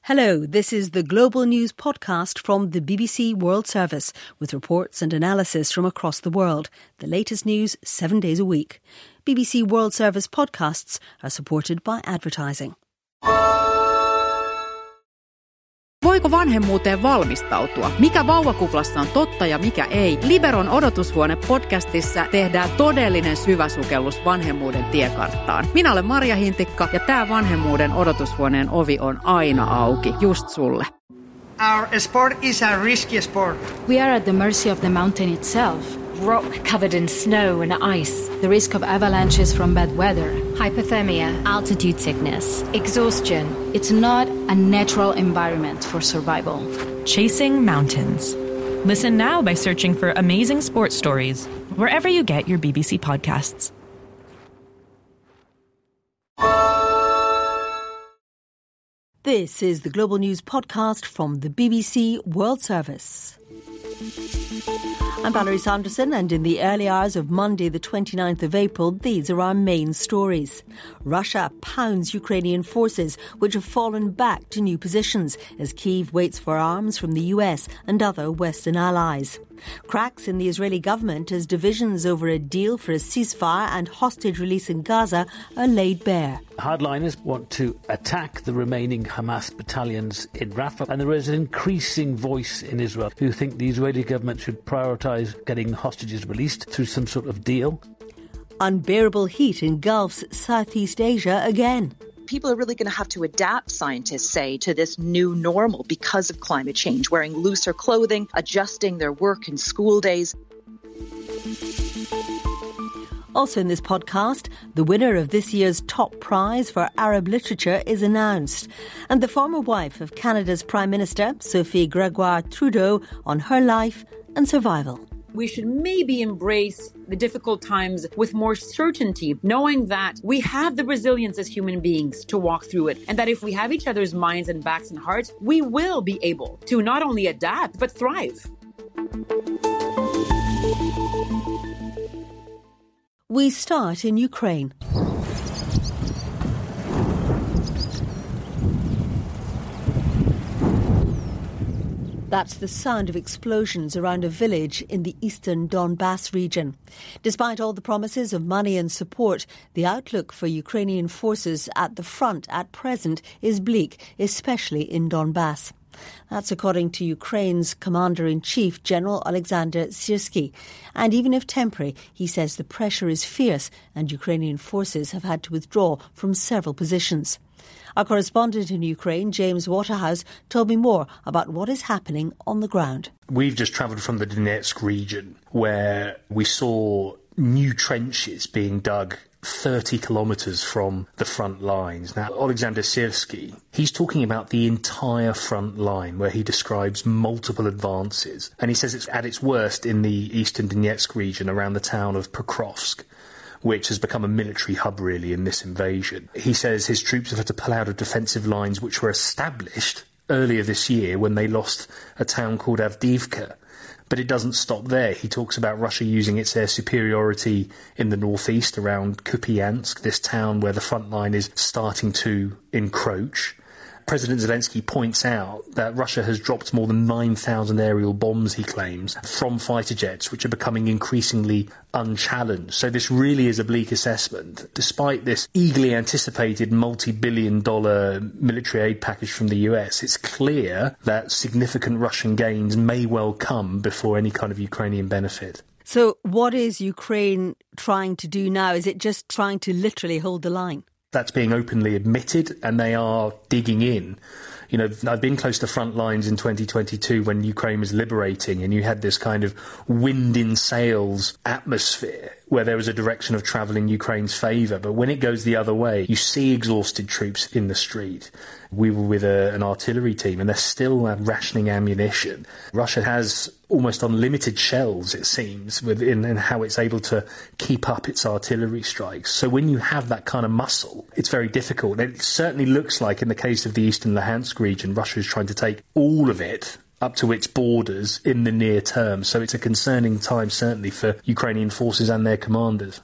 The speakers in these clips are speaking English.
Hello, this is the Global News podcast from the BBC World Service with reports and analysis from across the world. The latest news 7 days a week. BBC World Service podcasts are supported by advertising. Voiko vanhemmuuteen valmistautua? Mikä vauvakuplassa on totta ja mikä ei? Liberon odotushuone-podcastissa tehdään todellinen syväsukellus vanhemmuuden tiekarttaan. Minä olen Marja Hintikka ja tää vanhemmuuden odotushuoneen ovi on aina auki, just sulle. Our sport is a risky sport. We are at the mercy of the mountain itself. Rock covered in snow and ice. The risk of avalanches from bad weather. Hypothermia. Altitude sickness. Exhaustion. It's not a natural environment for survival. Chasing mountains. Listen now by searching for amazing sports stories wherever you get your BBC podcasts. This is the Global News podcast from the BBC World Service. I'm Valerie Sanderson, and in the early hours of Monday, the 29th of April, these are our main stories. Russia pounds Ukrainian forces, which have fallen back to new positions as Kyiv waits for arms from the US and other Western allies. Cracks in the Israeli government as divisions over a deal for a ceasefire and hostage release in Gaza are laid bare. Hardliners want to attack the remaining Hamas battalions in Rafah, and there is an increasing voice in Israel who think the Israeli government should prioritise getting hostages released through some sort of deal. Unbearable heat engulfs Southeast Asia again. People are really going to have to adapt, scientists say, to this new normal because of climate change, wearing looser clothing, adjusting their work and school days. Also in this podcast, the winner of this year's top prize for Arab literature is announced. And the former wife of Canada's Prime Minister, Sophie Gregoire Trudeau, on her life and survival. We should maybe embrace the difficult times with more certainty, knowing that we have the resilience as human beings to walk through it, and that if we have each other's minds and backs and hearts, we will be able to not only adapt, but thrive. We start in Ukraine. That's the sound of explosions around a village in the eastern Donbass region. Despite all the promises of money and support, the outlook for Ukrainian forces at the front at present is bleak, especially in Donbass. That's according to Ukraine's Commander-in-Chief, General Alexander Syrsky. And even if temporary, he says the pressure is fierce and Ukrainian forces have had to withdraw from several positions. Our correspondent in Ukraine, James Waterhouse, told me more about what is happening on the ground. We've just travelled from the Donetsk region where we saw new trenches being dug 30 kilometres from the front lines. Now, Alexander Syrsky, he's talking about the entire front line where he describes multiple advances. And he says it's at its worst in the eastern Donetsk region around the town of Pokrovsk, which has become a military hub, really, in this invasion. He says his troops have had to pull out of defensive lines which were established earlier this year when they lost a town called Avdiivka. But it doesn't stop there. He talks about Russia using its air superiority in the northeast around Kupiansk, this town where the front line is starting to encroach. President Zelensky points out that Russia has dropped more than 9,000 aerial bombs, he claims, from fighter jets, which are becoming increasingly unchallenged. So this really is a bleak assessment. Despite this eagerly anticipated multi-billion-dollar military aid package from the US, it's clear that significant Russian gains may well come before any kind of Ukrainian benefit. So what is Ukraine trying to do now? Is it just trying to literally hold the line? That's being openly admitted, and they are digging in. You know, I've been close to front lines in 2022 when Ukraine was liberating, and you had this kind of wind in sails atmosphere where there was a direction of travel in Ukraine's favour. But when it goes the other way, you see exhausted troops in the street. We were with an artillery team, and they're still rationing ammunition. Russia has almost unlimited shells, it seems, in how it's able to keep up its artillery strikes. So when you have that kind of muscle, it's very difficult. It certainly looks like, in the case of the eastern Luhansk region, Russia is trying to take all of it up to its borders in the near term. So it's a concerning time, certainly, for Ukrainian forces and their commanders.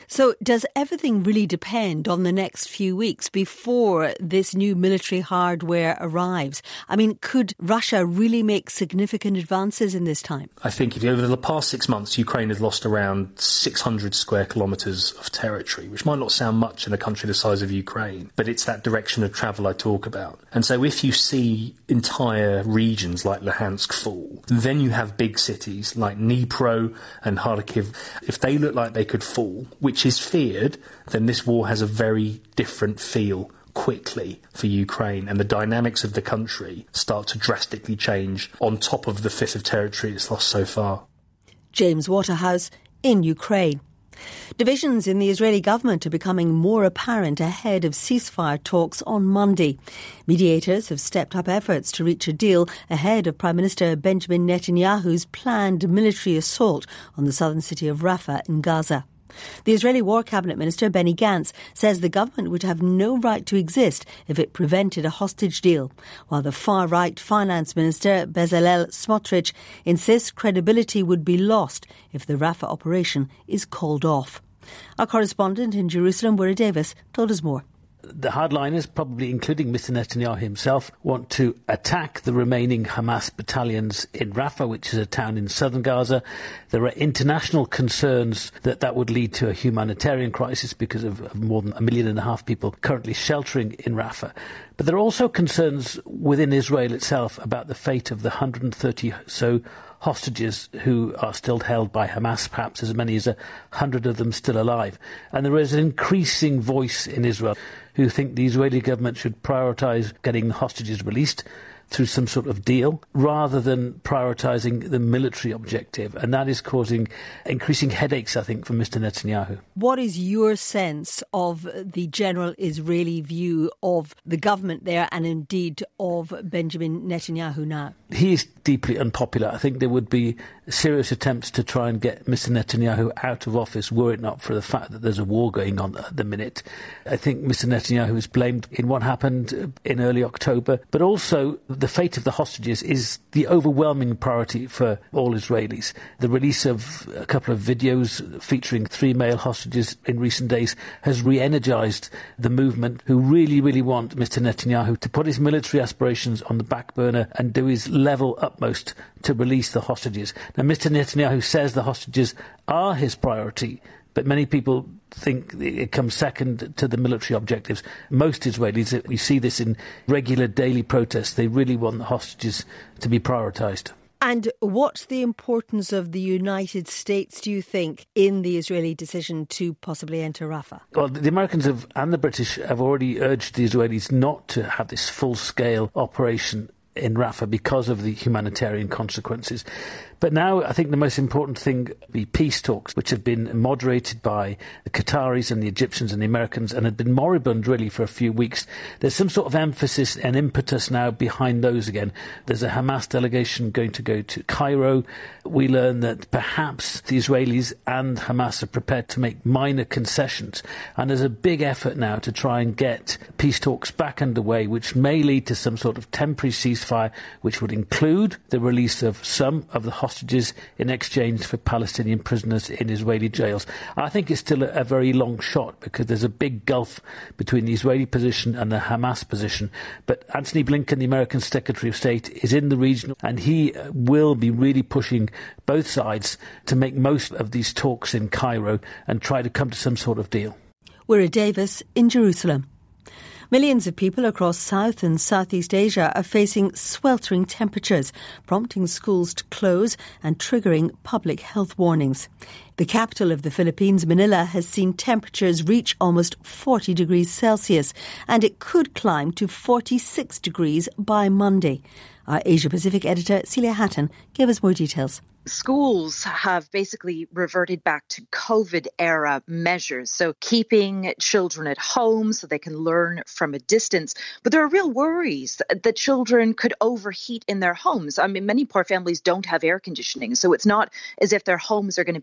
So does everything really depend on the next few weeks before this new military hardware arrives? I mean, could Russia really make significant advances in this time? I think if over the past 6 months, Ukraine has lost around 600 square kilometres of territory, which might not sound much in a country the size of Ukraine, but it's that direction of travel I talk about. And so if you see entire regions like Luhansk fall, then you have big cities like Dnipro and Kharkiv. If they look like they could fall, which is feared, then this war has a very different feel quickly for Ukraine, and the dynamics of the country start to drastically change on top of the fifth of territory it's lost so far. James Waterhouse in Ukraine. Divisions in the Israeli government are becoming more apparent ahead of ceasefire talks on Monday. Mediators have stepped up efforts to reach a deal ahead of Prime Minister Benjamin Netanyahu's planned military assault on the southern city of Rafah in Gaza. The Israeli War Cabinet Minister Benny Gantz says the government would have no right to exist if it prevented a hostage deal, while the far-right Finance Minister Bezalel Smotrich insists credibility would be lost if the Rafah operation is called off. Our correspondent in Jerusalem, Wira Davis, told us more. The hardliners, probably including Mr. Netanyahu himself, want to attack the remaining Hamas battalions in Rafah, which is a town in southern Gaza. There are international concerns that that would lead to a humanitarian crisis because of more than 1.5 million people currently sheltering in Rafah. But there are also concerns within Israel itself about the fate of the 130 so hostages who are still held by Hamas, perhaps as many as 100 of them still alive. And there is an increasing voice in Israel who think the Israeli government should prioritise getting the hostages released through some sort of deal rather than prioritising the military objective. And that is causing increasing headaches, I think, for Mr. Netanyahu. What is your sense of the general Israeli view of the government there and indeed of Benjamin Netanyahu now? He is deeply unpopular. I think there would be serious attempts to try and get Mr. Netanyahu out of office were it not for the fact that there's a war going on at the minute. I think Mr. Netanyahu is blamed in what happened in early October, but also the fate of the hostages is the overwhelming priority for all Israelis. The release of a couple of videos featuring 3 male hostages in recent days has re-energised the movement who really, really want Mr. Netanyahu to put his military aspirations on the back burner and do his level utmost to release the hostages. Now, Mr. Netanyahu says the hostages are his priority, but many people think it comes second to the military objectives. Most Israelis, we see this in regular daily protests, they really want the hostages to be prioritised. And what's the importance of the United States, do you think, in the Israeli decision to possibly enter Rafah? Well, the Americans and the British have already urged the Israelis not to have this full-scale operation in Rafah because of the humanitarian consequences. But now I think the most important thing be peace talks, which have been moderated by the Qataris and the Egyptians and the Americans and have been moribund really for a few weeks. There's some sort of emphasis and impetus now behind those again. There's a Hamas delegation going to go to Cairo. We learn that perhaps the Israelis and Hamas are prepared to make minor concessions. And there's a big effort now to try and get peace talks back underway, which may lead to some sort of temporary ceasefire, which would include the release of some of the hostages in exchange for Palestinian prisoners in Israeli jails. I think it's still a very long shot because there's a big gulf between the Israeli position and the Hamas position. But Antony Blinken, the American Secretary of State, is in the region and he will be really pushing both sides to make most of these talks in Cairo and try to come to some sort of deal. Wira Davis in Jerusalem. Millions of people across South and Southeast Asia are facing sweltering temperatures, prompting schools to close and triggering public health warnings. The capital of the Philippines, Manila, has seen temperatures reach almost 40 degrees Celsius, and it could climb to 46 degrees by Monday. Our Asia-Pacific editor, Celia Hatton, gave us more details. Schools have basically reverted back to COVID-era measures, so keeping children at home so they can learn from a distance. But there are real worries that children could overheat in their homes. I mean, many poor families don't have air conditioning, so it's not as if their homes are going to be any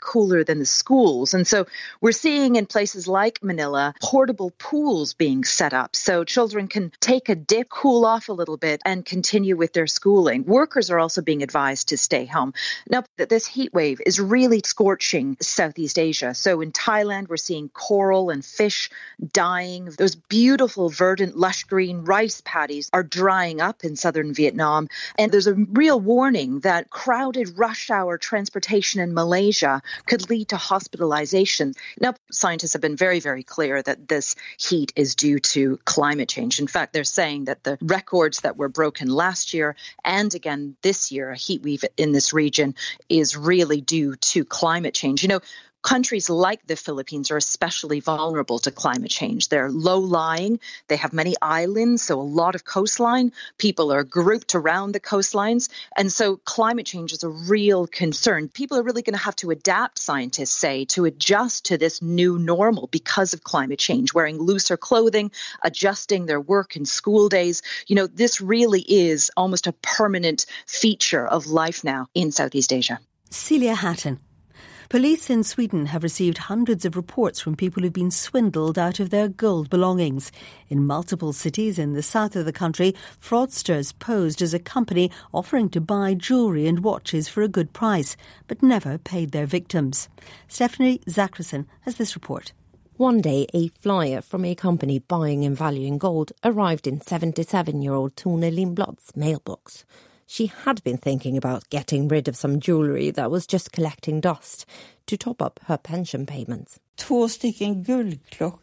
cooler than the schools. And so we're seeing in places like Manila, portable pools being set up so children can take a dip, cool off a little bit, and continue with their schooling. Workers are also being advised to stay home. Now, this heat wave is really scorching Southeast Asia. So in Thailand, we're seeing coral and fish dying. Those beautiful, verdant, lush green rice paddies are drying up in southern Vietnam. And there's a real warning that crowded rush hour transportation in Malaysia could lead to hospitalization. Now, scientists have been very, very clear that this heat is due to climate change. In fact, they're saying that the records that were broken last year and again this year, a heat wave in this region, is really due to climate change. You know, countries like the Philippines are especially vulnerable to climate change. They're low-lying. They have many islands, so a lot of coastline. People are grouped around the coastlines. And so climate change is a real concern. People are really going to have to adapt, scientists say, to adjust to this new normal because of climate change, wearing looser clothing, adjusting their work and school days. You know, this really is almost a permanent feature of life now in Southeast Asia. Celia Hatton. Police in Sweden have received hundreds of reports from people who've been swindled out of their gold belongings. In multiple cities in the south of the country, fraudsters posed as a company offering to buy jewellery and watches for a good price, but never paid their victims. Stephanie Zachrisson has this report. One day, a flyer from a company buying and valuing gold arrived in 77-year-old Tone Lindblad's mailbox. She had been thinking about getting rid of some jewellery that was just collecting dust to top up her pension payments. The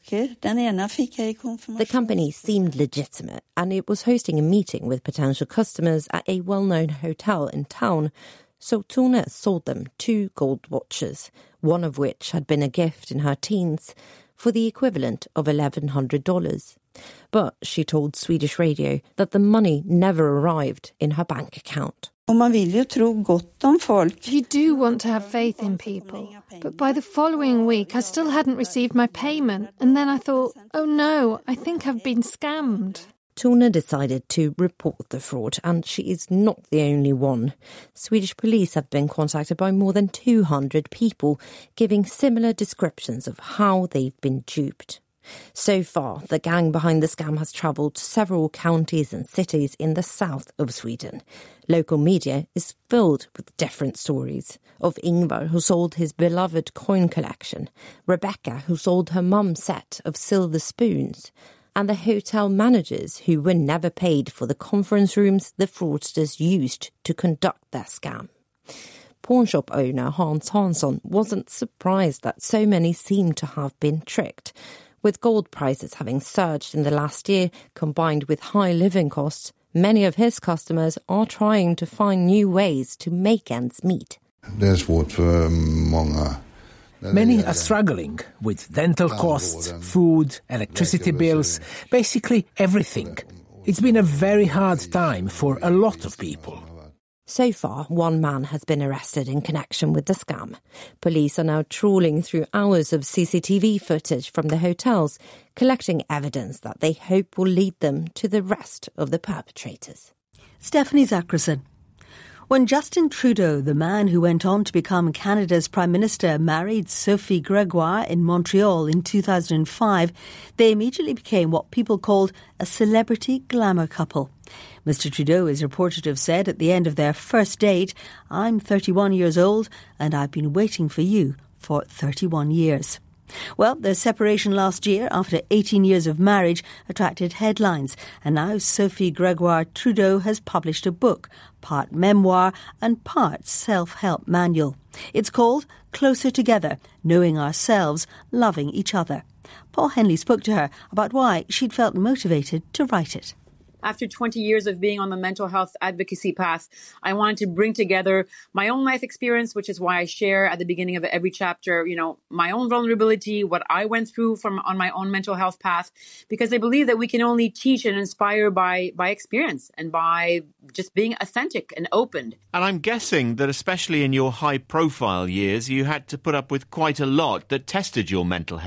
company seemed legitimate and it was hosting a meeting with potential customers at a well-known hotel in town. So Tone sold them 2 gold watches, one of which had been a gift in her teens, for the equivalent of $1,100. But she told Swedish Radio that the money never arrived in her bank account. You do want to have faith in people, but by the following week I still hadn't received my payment, and then I thought, oh no, I think I've been scammed. Tone decided to report the fraud, and she is not the only one. Swedish police have been contacted by more than 200 people, giving similar descriptions of how they've been duped. So far, the gang behind the scam has travelled to several counties and cities in the south of Sweden. Local media is filled with different stories of Ingvar, who sold his beloved coin collection, Rebecca, who sold her mum's set of silver spoons, and the hotel managers who were never paid for the conference rooms the fraudsters used to conduct their scam. Pawnshop owner Hans Hansson wasn't surprised that so many seemed to have been tricked. With gold prices having surged in the last year, combined with high living costs, many of his customers are trying to find new ways to make ends meet. Many are struggling with dental costs, food, electricity bills, basically everything. It's been a very hard time for a lot of people. So far, one man has been arrested in connection with the scam. Police are now trawling through hours of CCTV footage from the hotels, collecting evidence that they hope will lead them to the rest of the perpetrators. Stephanie Zachrisson. When Justin Trudeau, the man who went on to become Canada's Prime Minister, married Sophie Gregoire in Montreal in 2005, they immediately became what people called a celebrity glamour couple. Mr. Trudeau is reported to have said at the end of their first date, "I'm 31 years old and I've been waiting for you for 31 years. Well, their separation last year, after 18 years of marriage, attracted headlines. And now Sophie Gregoire Trudeau has published a book, part memoir and part self-help manual. It's called Closer Together, Knowing Ourselves, Loving Each Other. Paul Henley spoke to her about why she'd felt motivated to write it. After 20 years of being on the mental health advocacy path, I wanted to bring together my own life experience, which is why I share at the beginning of every chapter, my own vulnerability, what I went through on my own mental health path, because I believe that we can only teach and inspire by experience and by just being authentic and open. And I'm guessing that especially in your high-profile years, you had to put up with quite a lot that tested your mental health.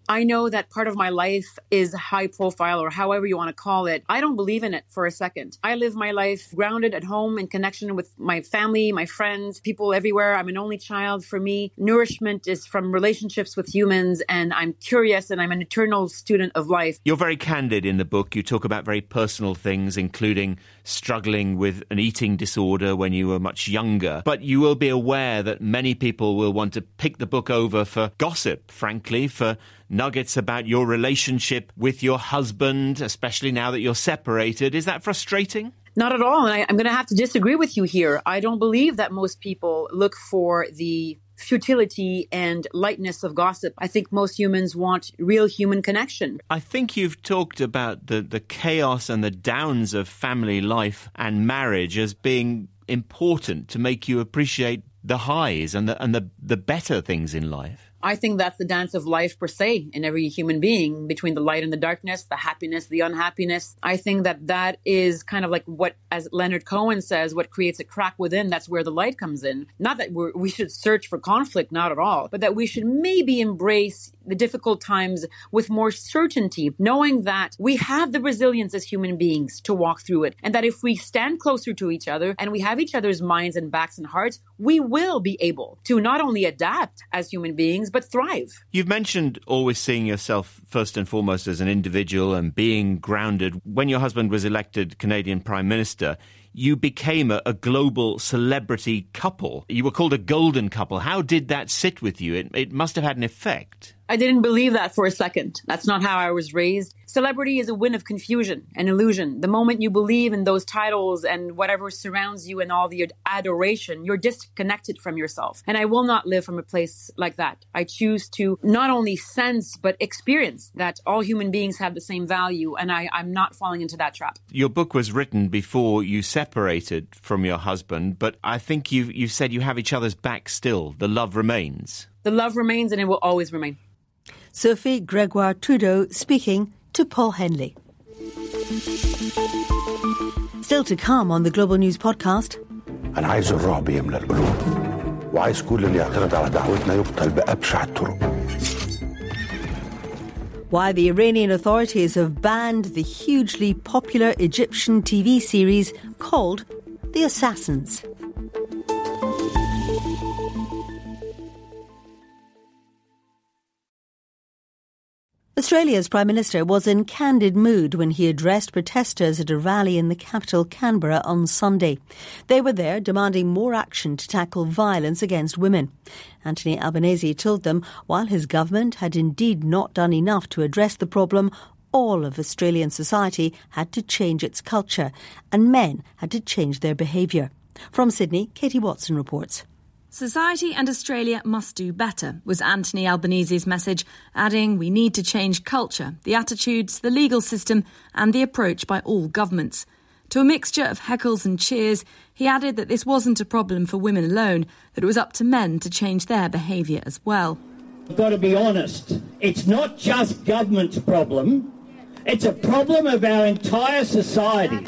I know that part of my life is high profile or however you want to call it. I don't believe in it for a second. I live my life grounded at home in connection with my family, my friends, people everywhere. I'm an only child. For me, nourishment is from relationships with humans, and I'm curious and I'm an eternal student of life. You're very candid in the book. You talk about very personal things, including struggling with an eating disorder when you were much younger. But you will be aware that many people will want to pick the book over for gossip, frankly, for nuggets about your relationship with your husband, especially now that you're separated. Is that frustrating? Not at all. And I'm going to have to disagree with you here. I don't believe that most people look for the futility and lightness of gossip. I think most humans want real human connection. I think you've talked about the chaos and the downs of family life and marriage as being important to make you appreciate the highs and the better things in life. I think that's the dance of life per se in every human being, between the light and the darkness, the happiness, the unhappiness. I think that is kind of like what, as Leonard Cohen says, what creates a crack within, that's where the light comes in. Not that we should search for conflict, not at all, but that we should maybe embrace the difficult times with more certainty, knowing that we have the resilience as human beings to walk through it. And that if we stand closer to each other and we have each other's minds and backs and hearts, we will be able to not only adapt as human beings, but thrive. You've mentioned always seeing yourself first and foremost as an individual and being grounded. When your husband was elected Canadian Prime Minister, you became a global celebrity couple. You were called a golden couple. How did that sit with you? It must have had an effect. I didn't believe that for a second. That's not how I was raised. Celebrity is a win of confusion and illusion. The moment you believe in those titles and whatever surrounds you and all the adoration, you're disconnected from yourself. And I will not live from a place like that. I choose to not only sense, but experience that all human beings have the same value. And I'm not falling into that trap. Your book was written before you separated from your husband, but I think you've said you have each other's back still. The love remains. The love remains, and it will always remain. Sophie Gregoire Trudeau speaking to Paul Henley. Still to come on the Global News podcast. أنا عايز الرعب يملأ القلوب وعايز كل اللي يعترض على دعوتنا يقتل بأبشع الطرق. Why the Iranian authorities have banned the hugely popular Egyptian TV series called The Assassins. Australia's Prime Minister was in candid mood when he addressed protesters at a rally in the capital, Canberra, on Sunday. They were there demanding more action to tackle violence against women. Anthony Albanese told them while his government had indeed not done enough to address the problem, all of Australian society had to change its culture and men had to change their behaviour. From Sydney, Katie Watson reports. Society and Australia must do better, was Anthony Albanese's message, adding we need to change culture, the attitudes, the legal system and the approach by all governments. To a mixture of heckles and cheers, he added that this wasn't a problem for women alone, that it was up to men to change their behaviour as well. I've got to be honest, it's not just government's problem, it's a problem of our entire society.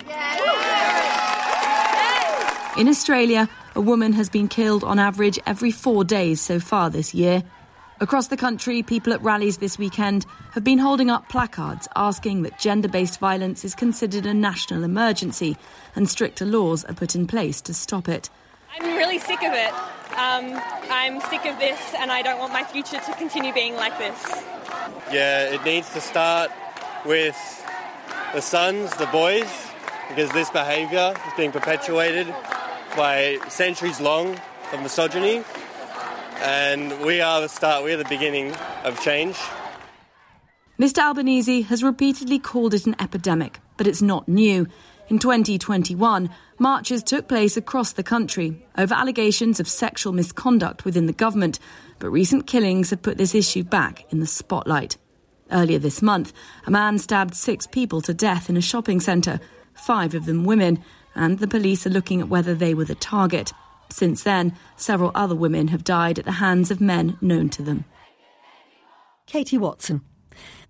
In Australia, a woman has been killed on average every 4 days so far this year. Across the country, people at rallies this weekend have been holding up placards asking that gender-based violence is considered a national emergency and stricter laws are put in place to stop it. I'm really sick of it. I'm sick of this and I don't want my future to continue being like this. Yeah, it needs to start with the sons, the boys, because this behaviour is being perpetuated by centuries long of misogyny, and we are the start, we are the beginning of change. Mr Albanese has repeatedly called it an epidemic, but it's not new. In 2021, marches took place across the country over allegations of sexual misconduct within the government, but recent killings have put this issue back in the spotlight. Earlier this month, a man stabbed 6 people to death in a shopping centre, 5 of them women, and the police are looking at whether they were the target. Since then, several other women have died at the hands of men known to them. Katie Watson.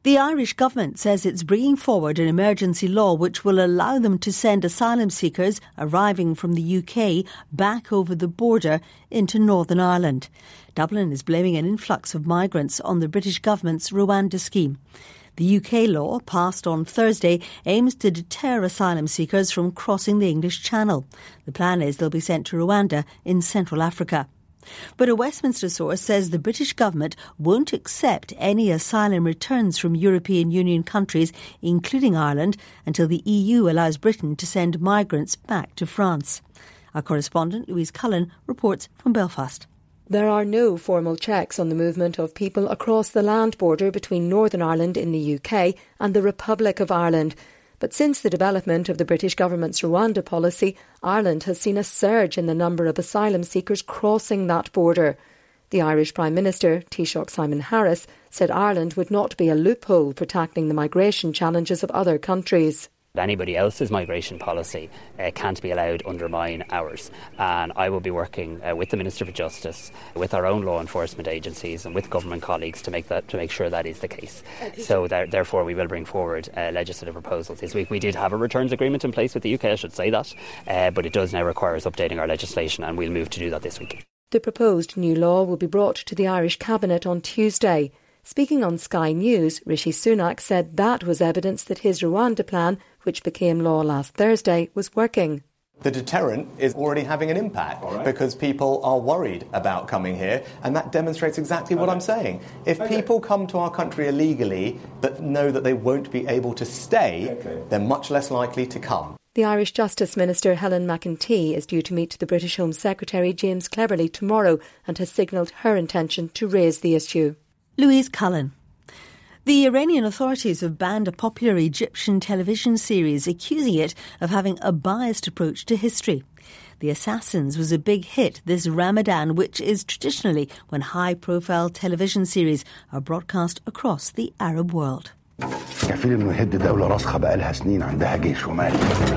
The Irish government says it's bringing forward an emergency law which will allow them to send asylum seekers arriving from the UK back over the border into Northern Ireland. Dublin is blaming an influx of migrants on the British government's Rwanda scheme. The UK law, passed on Thursday, aims to deter asylum seekers from crossing the English Channel. The plan is they'll be sent to Rwanda in Central Africa. But a Westminster source says the British government won't accept any asylum returns from European Union countries, including Ireland, until the EU allows Britain to send migrants back to France. Our correspondent, Louise Cullen, reports from Belfast. There are no formal checks on the movement of people across the land border between Northern Ireland in the UK and the Republic of Ireland. But since the development of the British government's Rwanda policy, Ireland has seen a surge in the number of asylum seekers crossing that border. The Irish Prime Minister, Taoiseach Simon Harris, said Ireland would not be a loophole for tackling the migration challenges of other countries. Anybody else's migration policy can't be allowed undermine ours. And I will be working with the Minister for Justice, with our own law enforcement agencies and with government colleagues to make sure that is the case. So therefore we will bring forward legislative proposals. This week we did have a returns agreement in place with the UK, I should say that, but it does now require us updating our legislation, and we'll move to do that this week. The proposed new law will be brought to the Irish Cabinet on Tuesday. Speaking on Sky News, Rishi Sunak said that was evidence that his Rwanda plan, which became law last Thursday, was working. The deterrent is already having an impact because people are worried about coming here, and that demonstrates exactly what I'm saying. If people come to our country illegally but know that they won't be able to stay, they're much less likely to come. The Irish Justice Minister Helen McEntee is due to meet the British Home Secretary James Cleverly tomorrow and has signalled her intention to raise the issue. Louise Cullen. The Iranian authorities have banned a popular Egyptian television series accusing it of having a biased approach to history. The Assassins was a big hit this Ramadan, which is traditionally when high-profile television series are broadcast across the Arab world. كفيل إنه يهد دولة راسخة بقالها سنين عندها جيش ومال.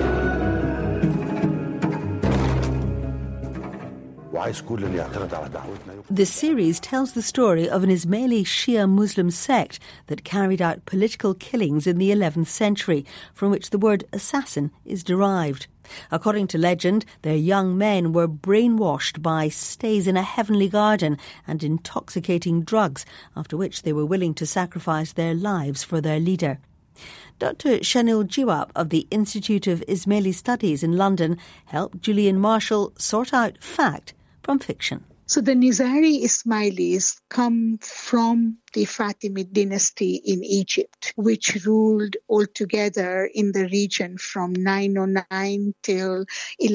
The series tells the story of an Ismaili Shia Muslim sect that carried out political killings in the 11th century, from which the word assassin is derived. According to legend, their young men were brainwashed by stays in a heavenly garden and intoxicating drugs, after which they were willing to sacrifice their lives for their leader. Dr. Shanil Jiwap of the Institute of Ismaili Studies in London helped Julian Marshall sort out fact from fiction. So the Nizari Ismailis come from the Fatimid dynasty in Egypt, which ruled altogether in the region from 909 till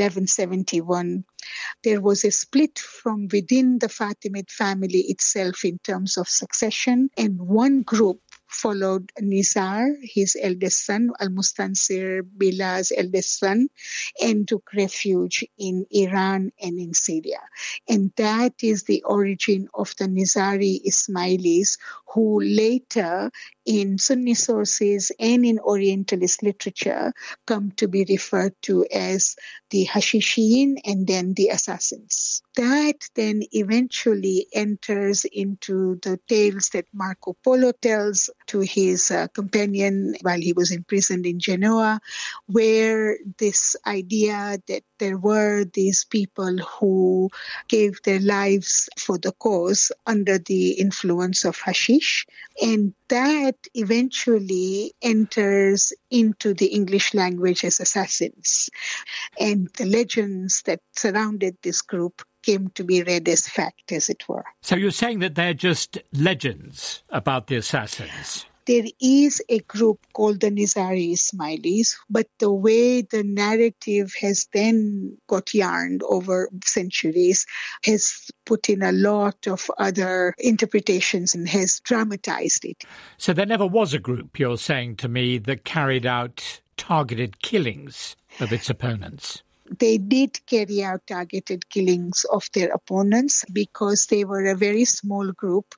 1171. There was a split from within the Fatimid family itself in terms of succession, and one group followed Nizar, his eldest son, Al-Mustansir Bilah's eldest son, and took refuge in Iran and in Syria. And that is the origin of the Nizari Ismailis, who later in Sunni sources and in Orientalist literature come to be referred to as the Hashishiyin and then the Assassins. That then eventually enters into the tales that Marco Polo tells to his companion while he was imprisoned in Genoa, where this idea that there were these people who gave their lives for the cause under the influence of hashish, and that eventually enters into the English language as assassins. And the legends that surrounded this group came to be read as fact, as it were. So you're saying that they're just legends about the assassins? There is a group called the Nizari Ismailis, but the way the narrative has then got yarned over centuries has put in a lot of other interpretations and has dramatized it. So there never was a group, you're saying to me, that carried out targeted killings of its opponents? They did carry out targeted killings of their opponents because they were a very small group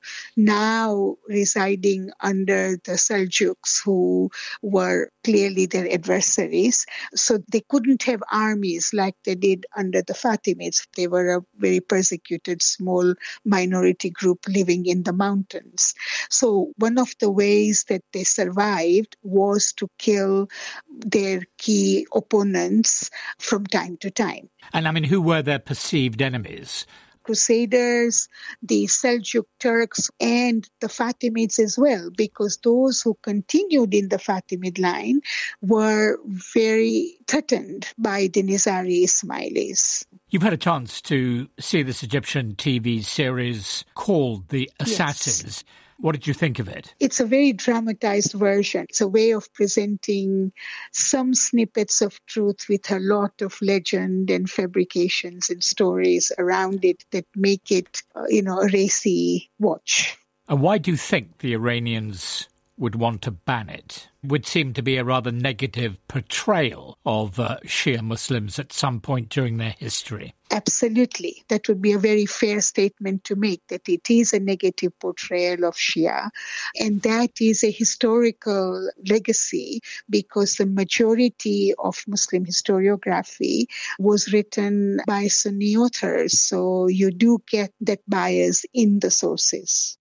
now residing under the Seljuks, who were clearly their adversaries. So they couldn't have armies like they did under the Fatimids. They were a very persecuted small minority group living in the mountains. So one of the ways that they survived was to kill their key opponents from time to time. And I mean, who were their perceived enemies? Crusaders, the Seljuk Turks, and the Fatimids as well, because those who continued in the Fatimid line were very threatened by the Nizari Ismailis. You've had a chance to see this Egyptian TV series called The Assassins. Yes. What did you think of it? It's a very dramatized version. It's a way of presenting some snippets of truth with a lot of legend and fabrications and stories around it that make it, a racy watch. And why do you think the Iranians would want to ban it? Would seem to be a rather negative portrayal of Shia Muslims at some point during their history. Absolutely. That would be a very fair statement to make, that it is a negative portrayal of Shia. And that is a historical legacy because the majority of Muslim historiography was written by Sunni authors. So you do get that bias in the sources.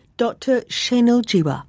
Dr. Shainul Jiwa.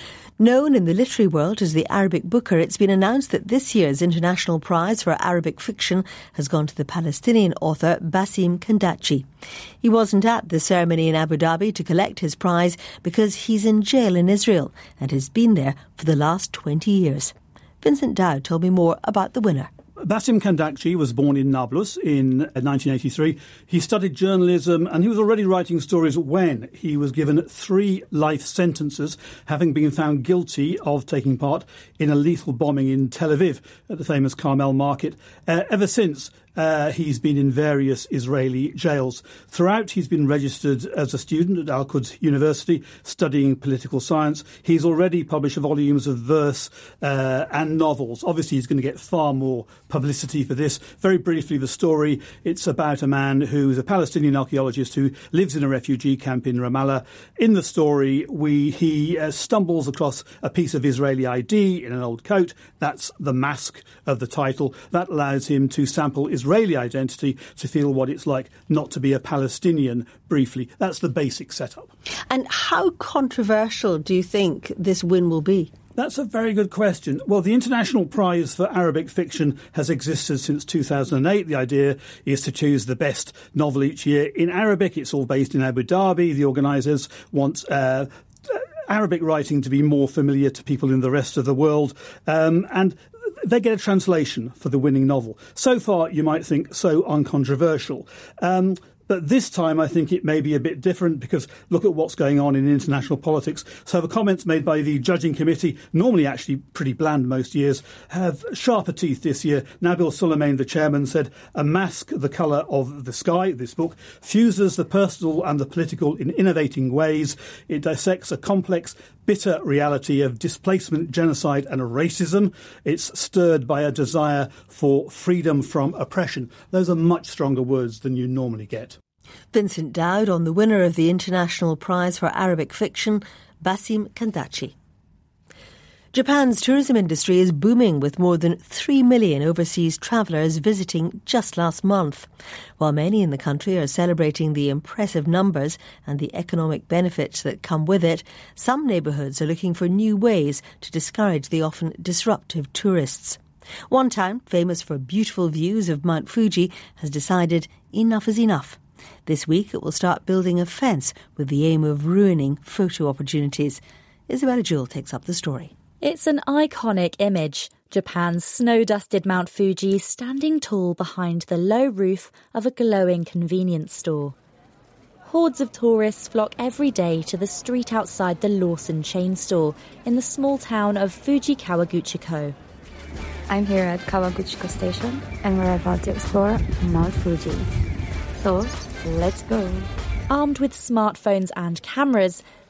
Known in the literary world as the Arabic Booker, it's been announced that this year's International Prize for Arabic Fiction has gone to the Palestinian author Bassem Kandachi. He wasn't at the ceremony in Abu Dhabi to collect his prize because he's in jail in Israel and has been there for the last 20 years. Vincent Dowd told me more about the winner. Bassem Kandachi was born in Nablus in 1983. He studied journalism and he was already writing stories when he was given 3 life sentences, having been found guilty of taking part in a lethal bombing in Tel Aviv at the famous Carmel Market. Ever since, he's been in various Israeli jails. Throughout, he's been registered as a student at Al-Quds University, studying political science. He's already published volumes of verse and novels. Obviously, he's going to get far more publicity for this. Very briefly, the story, it's about a man who is a Palestinian archaeologist who lives in a refugee camp in Ramallah. In the story, he stumbles across a piece of Israeli ID in an old coat. That's the mask of the title. That allows him to sample Israeli identity to feel what it's like not to be a Palestinian briefly. That's the basic setup. And how controversial do you think this win will be? That's a very good question. Well, the International Prize for Arabic Fiction has existed since 2008. The idea is to choose the best novel each year in Arabic. It's all based in Abu Dhabi. The organisers want Arabic writing to be more familiar to people in the rest of the world. And they get a translation for the winning novel. So far, you might think, so uncontroversial. But this time, I think it may be a bit different because look at what's going on in international politics. So the comments made by the judging committee, normally actually pretty bland most years, have sharper teeth this year. Nabil Suleiman, the chairman, said, "A Mask, the Colour of the Sky," this book, fuses the personal and the political in innovating ways. It dissects a complex, bitter reality of displacement, genocide and racism. It's stirred by a desire for freedom from oppression. Those are much stronger words than you normally get. Vincent Dowd on the winner of the International Prize for Arabic Fiction, Bassem Kandachi. Japan's tourism industry is booming with more than 3 million overseas travellers visiting just last month. While many in the country are celebrating the impressive numbers and the economic benefits that come with it, some neighbourhoods are looking for new ways to discourage the often disruptive tourists. One town, famous for beautiful views of Mount Fuji, has decided enough is enough. This week it will start building a fence with the aim of ruining photo opportunities. Isabella Jewell takes up the story. It's an iconic image. Japan's snow-dusted Mount Fuji standing tall behind the low roof of a glowing convenience store. Hordes of tourists flock every day to the street outside the Lawson chain store in the small town of Fuji Kawaguchiko. I'm here at Kawaguchiko Station and we're about to explore Mount Fuji. So, let's go. Armed with smartphones and cameras,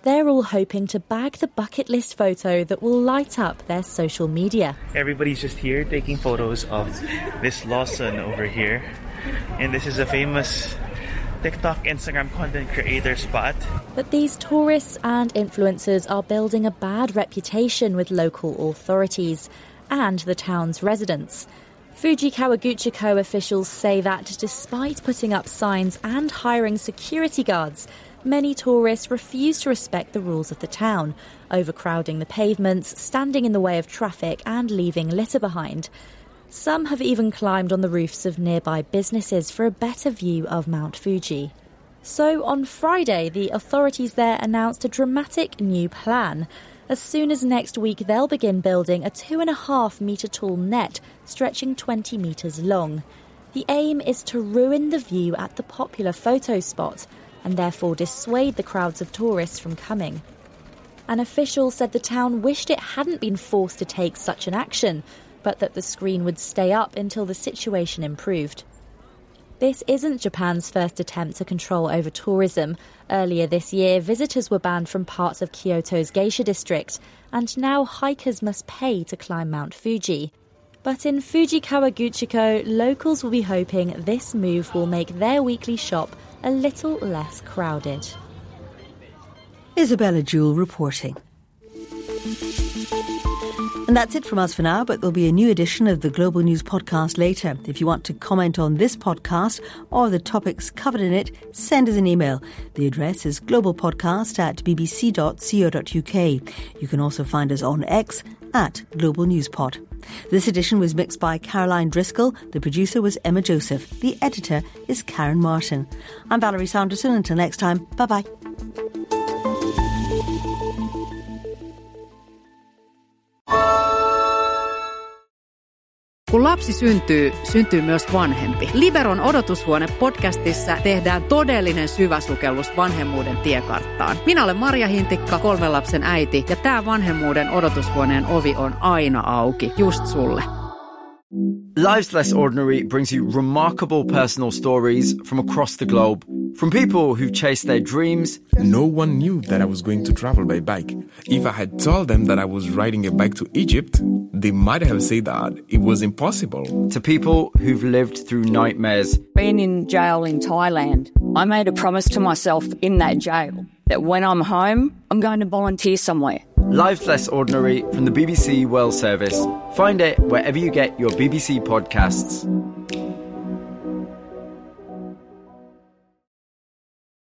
they're all hoping to bag the bucket list photo that will light up their social media. Everybody's just here taking photos of this Lawson over here. And this is a famous TikTok, Instagram content creator spot. But these tourists and influencers are building a bad reputation with local authorities and the town's residents. Fuji Kawaguchiko officials say that despite putting up signs and hiring security guards, many tourists refuse to respect the rules of the town, overcrowding the pavements, standing in the way of traffic and leaving litter behind. Some have even climbed on the roofs of nearby businesses for a better view of Mount Fuji. So on Friday, the authorities there announced a dramatic new plan. As soon as next week, they'll begin building a 2.5-metre tall net stretching 20 metres long. The aim is to ruin the view at the popular photo spot and therefore dissuade the crowds of tourists from coming. An official said the town wished it hadn't been forced to take such an action, but that the screen would stay up until the situation improved. This isn't Japan's first attempt to control over tourism. Earlier this year, visitors were banned from parts of Kyoto's Geisha district, and now hikers must pay to climb Mount Fuji. But in Fuji Kawaguchiko, locals will be hoping this move will make their weekly shop a little less crowded. Isabella Jewell reporting. And that's it from us for now, but there'll be a new edition of the Global News podcast later. If you want to comment on this podcast or the topics covered in it, send us an email. The address is globalpodcast@bbc.co.uk. You can also find us on X @GlobalNewsPod. This edition was mixed by Caroline Driscoll. The producer was Emma Joseph. The editor is Karen Martin. I'm Valerie Sanderson. Until next time, bye-bye. Kun lapsi syntyy, syntyy myös vanhempi. Liberon odotushuone podcastissa tehdään todellinen syväsukellus vanhemmuuden tiekarttaan. Minä olen Marja Hintikka, 3 lapsen äiti, ja tää vanhemmuuden odotushuoneen ovi on aina auki, just sulle. Lives Less Ordinary brings you remarkable personal stories from across the globe. From people who've chased their dreams. No one knew that I was going to travel by bike. If I had told them that I was riding a bike to Egypt, they might have said that it was impossible. To people who've lived through nightmares. Being in jail in Thailand, I made a promise to myself in that jail that when I'm home, I'm going to volunteer somewhere. Lives Less Ordinary from the BBC World Service. Find it wherever you get your BBC podcasts.